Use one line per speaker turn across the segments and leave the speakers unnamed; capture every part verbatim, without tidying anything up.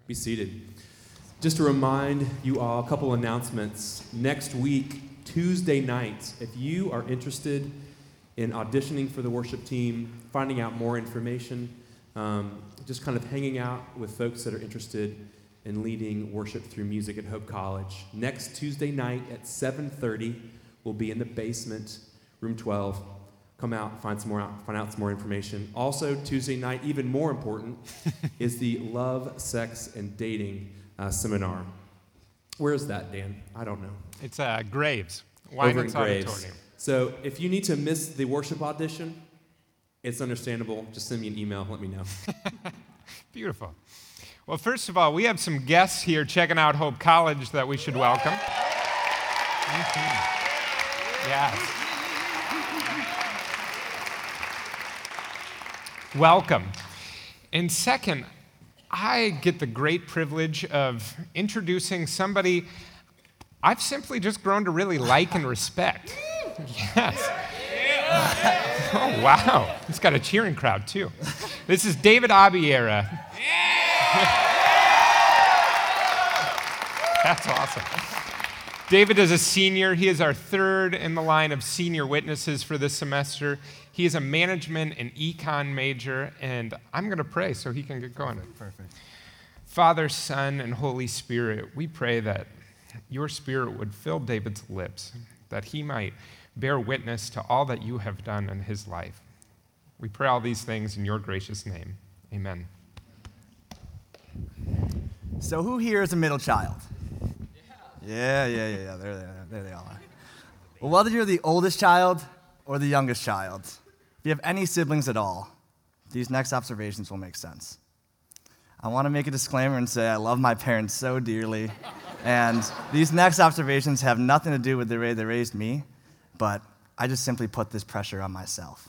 Be seated. Just to remind you all, a couple announcements. Next week, Tuesday nights, if you are interested in auditioning for the worship team, finding out more information, um, just kind of hanging out with folks that are interested in leading worship through music at Hope College. Next Tuesday night at seven thirty, we'll be in the basement, room twelve. Come out, find some more out, find out some more information. Also, Tuesday night, even more important, is the Love, Sex, and Dating uh, seminar. Where is that, Dan? I don't know.
It's uh, Graves,
Over in
Winans
Graves.
Auditorium.
So if you need to miss the worship audition, it's understandable. Just send me an email. Let me know.
Beautiful. Well, first of all, we have some guests here checking out Hope College that we should welcome. Mm-hmm. Yes. Welcome. And second, I get the great privilege of introducing somebody I've simply just grown to really like and respect. Yes. Oh, wow. It's got a cheering crowd, too. This is David Abiera. That's awesome. David is a senior. He is our third in the line of senior witnesses for this semester. He is a management and econ major, and I'm going to pray so he can get going.
Perfect.
Father, Son, and Holy Spirit, we pray that your Spirit would fill David's lips, that he might bear witness to all that you have done in his life. We pray all these things in your gracious name. Amen.
So who here is a middle child? Yeah, yeah, yeah, yeah. There they are. There they all are. Well, whether you're the oldest child or the youngest child, if you have any siblings at all, these next observations will make sense. I want to make a disclaimer and say I love my parents so dearly, and these next observations have nothing to do with the way they raised me, but I just simply put this pressure on myself.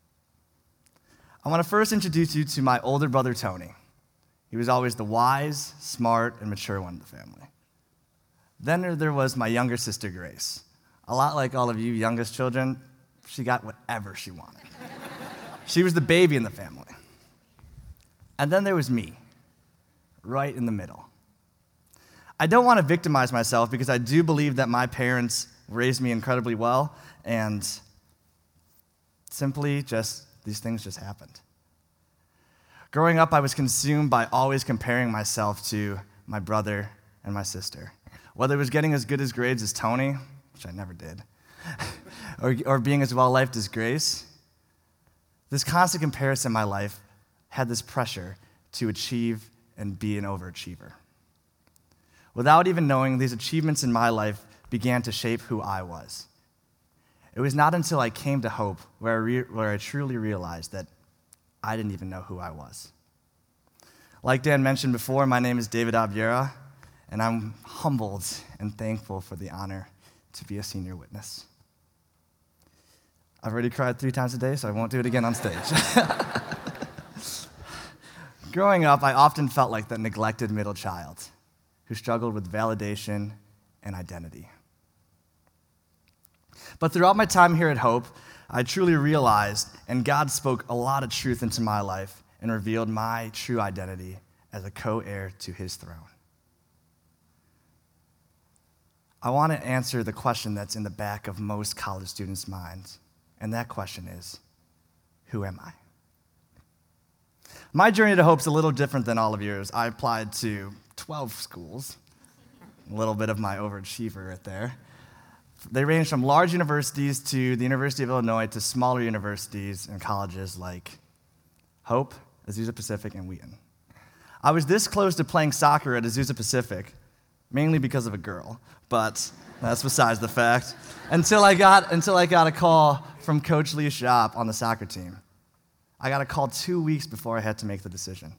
I want to first introduce you to my older brother, Tony. He was always the wise, smart, and mature one in the family. Then there was my younger sister, Grace. A lot like all of you youngest children, she got whatever she wanted. She was the baby in the family. And then there was me, right in the middle. I don't want to victimize myself because I do believe that my parents raised me incredibly well, and simply just, these things just happened. Growing up, I was consumed by always comparing myself to my brother and my sister. Whether it was getting as good as grades as Tony, which I never did, or, or being as well-liked as Grace, this constant comparison in my life had this pressure to achieve and be an overachiever. Without even knowing, these achievements in my life began to shape who I was. It was not until I came to Hope where I, re- where I truly realized that I didn't even know who I was. Like Dan mentioned before, my name is David Abiera, and I'm humbled and thankful for the honor to be a senior witness. I've already cried three times a day, so I won't do it again on stage. Growing up, I often felt like the neglected middle child who struggled with validation and identity. But throughout my time here at Hope, I truly realized, and God spoke a lot of truth into my life and revealed my true identity as a co-heir to his throne. I want to answer the question that's in the back of most college students' minds, and that question is, who am I? My journey to Hope's a little different than all of yours. I applied to twelve schools, a little bit of my overachiever right there. They range from large universities to the University of Illinois to smaller universities and colleges like Hope, Azusa Pacific, and Wheaton. I was this close to playing soccer at Azusa Pacific, mainly because of a girl, but that's besides the fact, until I got, until I got a call from Coach Lee Shop on the soccer team. I got a call two weeks before I had to make the decision.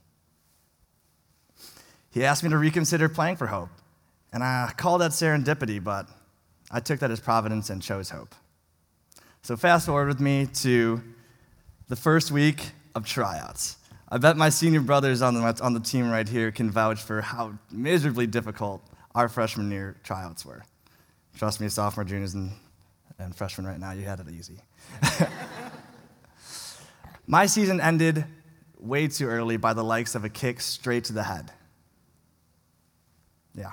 He asked me to reconsider playing for Hope, and I called that serendipity, but I took that as providence and chose Hope. So fast forward with me to the first week of tryouts. I bet my senior brothers on the, on the team right here can vouch for how miserably difficult our freshman year tryouts were. Trust me, sophomore, juniors, and, and freshmen right now, you had it easy. My season ended way too early by the likes of a kick straight to the head. Yeah.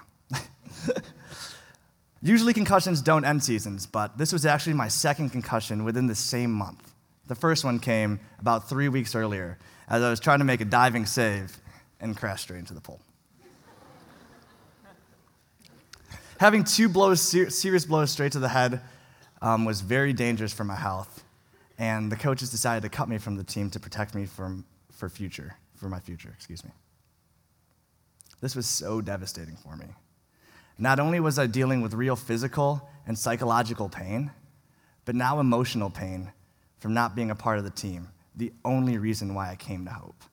Usually concussions don't end seasons, but this was actually my second concussion within the same month. The first one came about three weeks earlier as I was trying to make a diving save and crashed straight into the pool. Having two blows, ser- serious blows straight to the head um, was very dangerous for my health, and the coaches decided to cut me from the team to protect me from, for future, for my future, excuse me. This was so devastating for me. Not only was I dealing with real physical and psychological pain, but now emotional pain from not being a part of the team, the only reason why I came to Hope.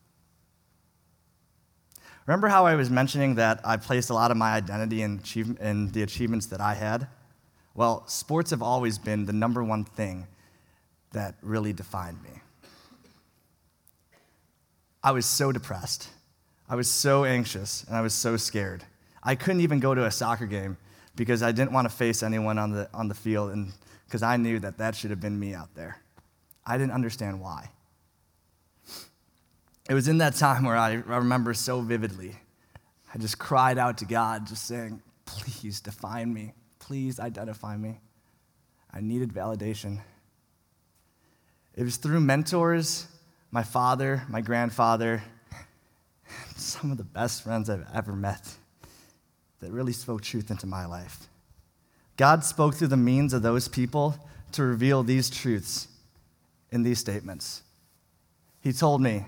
Remember how I was mentioning that I placed a lot of my identity in, achieve- in the achievements that I had? Well, sports have always been the number one thing that really defined me. I was so depressed. I was so anxious, and I was so scared. I couldn't even go to a soccer game because I didn't want to face anyone on the, on the field, and because I knew that that should have been me out there. I didn't understand why. It was in that time where I, I remember so vividly. I just cried out to God, just saying, please define me. Please identify me. I needed validation. It was through mentors, my father, my grandfather, some of the best friends I've ever met that really spoke truth into my life. God spoke through the means of those people to reveal these truths in these statements. He told me,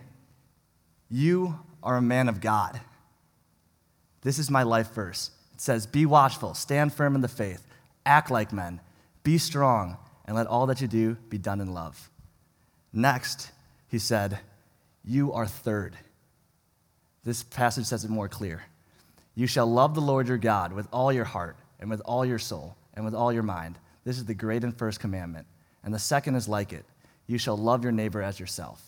you are a man of God. This is my life verse. It says, be watchful, stand firm in the faith, act like men, be strong, and let all that you do be done in love. Next, he said, you are third. This passage says it more clear. You shall love the Lord your God with all your heart and with all your soul and with all your mind. This is the great and first commandment. And the second is like it. You shall love your neighbor as yourself.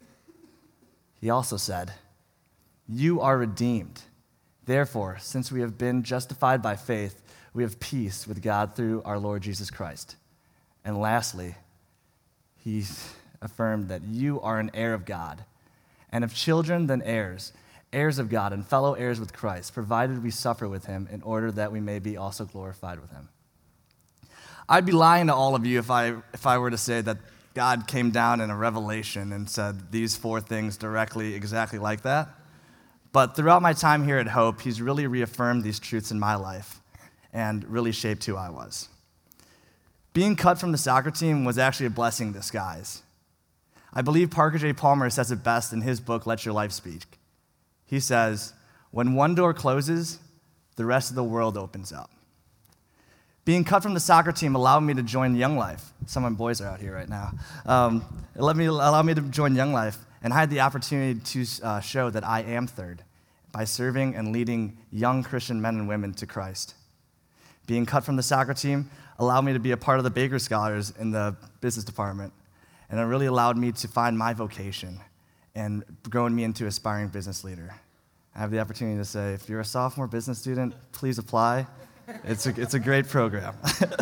He also said, you are redeemed. Therefore, since we have been justified by faith, we have peace with God through our Lord Jesus Christ. And lastly, he affirmed that you are an heir of God, and if children, then heirs, heirs of God and fellow heirs with Christ, provided we suffer with him in order that we may be also glorified with him. I'd be lying to all of you if I, if I were to say that God came down in a revelation and said these four things directly, exactly like that. But throughout my time here at Hope, he's really reaffirmed these truths in my life and really shaped who I was. Being cut from the soccer team was actually a blessing in disguise. I believe Parker J. Palmer says it best in his book, Let Your Life Speak. He says, when one door closes, the rest of the world opens up. Being cut from the soccer team allowed me to join Young Life. Some of my boys are out here right now. Um, it let me, allowed me to join Young Life, and I had the opportunity to uh, show that I am third by serving and leading young Christian men and women to Christ. Being cut from the soccer team allowed me to be a part of the Baker Scholars in the business department, and it really allowed me to find my vocation and growing me into aspiring business leader. I have the opportunity to say, if you're a sophomore business student, please apply. It's a, it's a great program.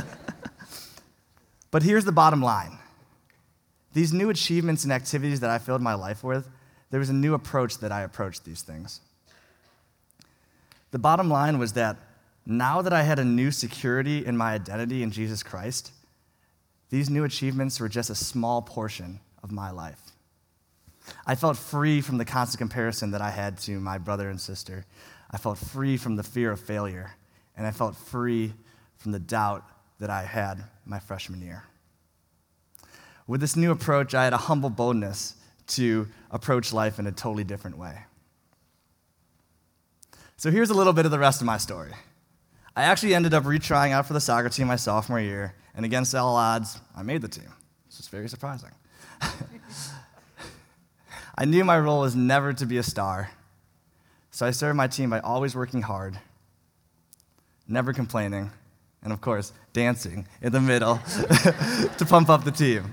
But here's the bottom line. These new achievements and activities that I filled my life with, there was a new approach that I approached these things. The bottom line was that now that I had a new security in my identity in Jesus Christ, these new achievements were just a small portion of my life. I felt free from the constant comparison that I had to my brother and sister. I felt free from the fear of failure, and I felt free from the doubt that I had my freshman year. With this new approach, I had a humble boldness to approach life in a totally different way. So here's a little bit of the rest of my story. I actually ended up retrying out for the soccer team my sophomore year, and against all odds, I made the team. This is very surprising. I knew my role was never to be a star, so I served my team by always working hard, never complaining, and of course, dancing in the middle to pump up the team.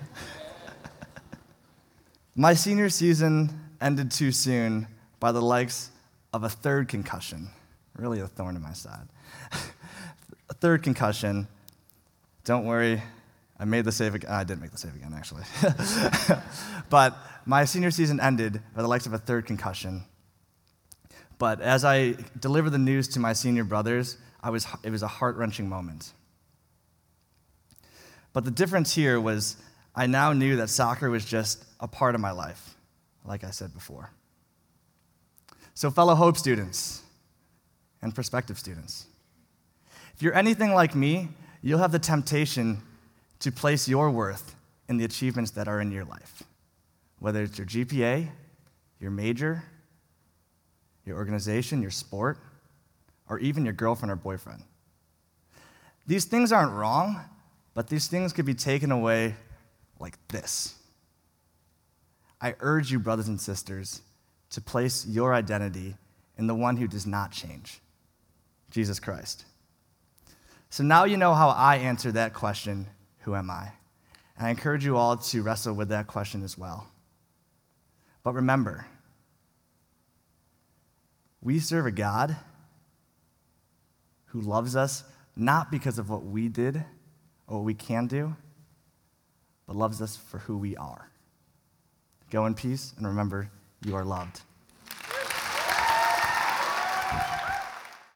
My senior season ended too soon by the likes of a third concussion, really a thorn in my side. A third concussion. Don't worry, I made the save again. I didn't make the save again, actually. But my senior season ended by the likes of a third concussion. But as I delivered the news to my senior brothers, I was, it was a heart-wrenching moment. But the difference here was I now knew that soccer was just a part of my life, like I said before. So fellow Hope students and prospective students, if you're anything like me, you'll have the temptation to place your worth in the achievements that are in your life, whether it's your G P A, your major, your organization, your sport, or even your girlfriend or boyfriend. These things aren't wrong, but these things could be taken away like this. I urge you, brothers and sisters, to place your identity in the one who does not change, Jesus Christ. So now you know how I answer that question, who am I? And I encourage you all to wrestle with that question as well. But remember, we serve a God who loves us not because of what we did or what we can do, but loves us for who we are. Go in peace, and remember, you are loved.